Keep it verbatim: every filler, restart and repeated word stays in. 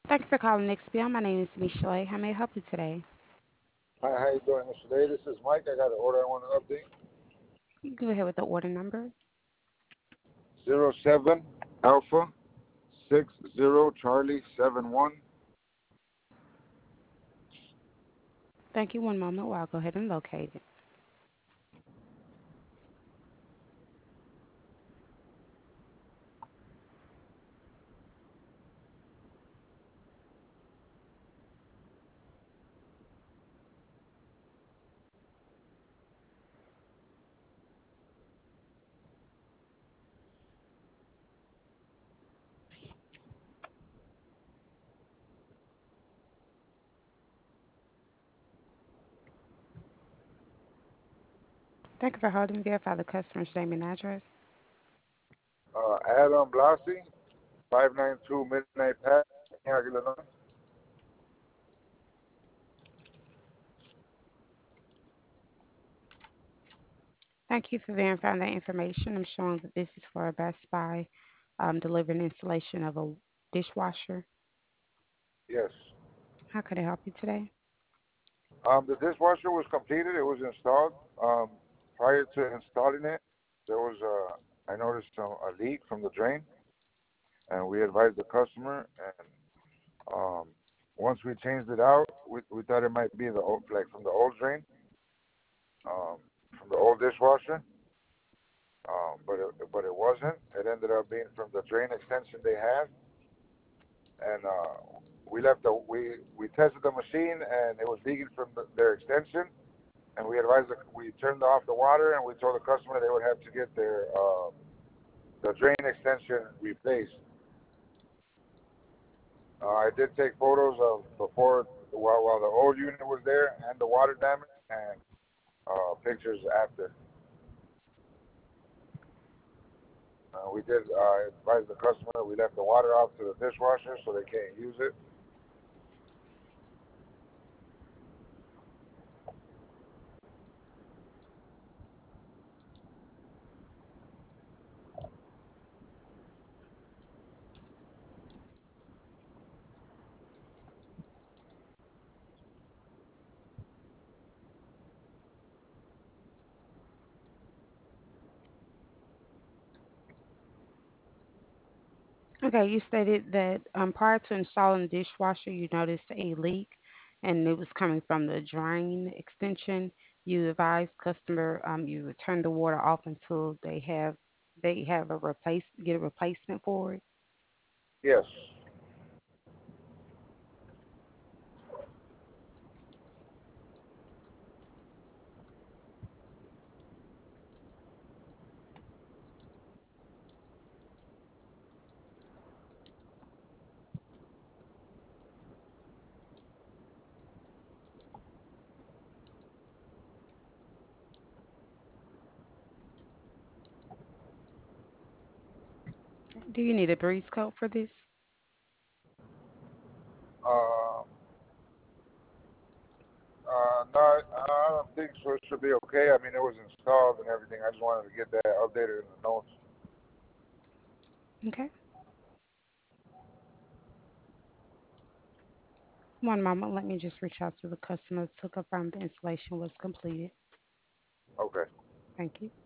Thank you for calling Nixbill. My name is Michelle. How may I help you today? Hi, how you doing today? This is Mike. I got an order I want to update. You can go ahead with the order number. Zero seven Alpha six zero Charlie seven one. Thank you. One moment while I go ahead and locate it. Thank you for holding. Verify the customer's name and address. Uh, Adam Blasi, five nine two Midnight Path, Illinois. Thank you for verifying that information. I'm showing that this is for a Best Buy um, delivering installation of a dishwasher. Yes. How could I help you today? Um, the dishwasher was completed. It was installed. Um, prior to installing it, there was a I noticed a, a leak from the drain, and we advised the customer. And um, once we changed it out, we, we thought it might be the old, like from the old drain, um, from the old dishwasher. Um, but it, but it wasn't. It ended up being from the drain extension they had, and uh, we left the we we tested the machine and it was leaking from the, their extension, and we advised the, we turned off the water and we told the customer they would have to get their uh, the drain extension replaced. Uh, I did take photos of before while while the old unit was there and the water damage, and uh, pictures after. Uh, we did uh, advise the customer we left the water off to the dishwasher so they can't use it. Okay, you stated that um, prior to installing the dishwasher, you noticed a leak and it was coming from the drain extension. You advised customer um, you would turn the water off until they have they have a replace get a replacement for it. Yes. Do you need a breeze coat for this? Uh, uh, no, I don't think so. It should be okay. I mean, it was installed and everything. I just wanted to get that updated in the notes. Okay. One moment, let me just reach out to the customer to confirm the installation was completed. Okay. Thank you.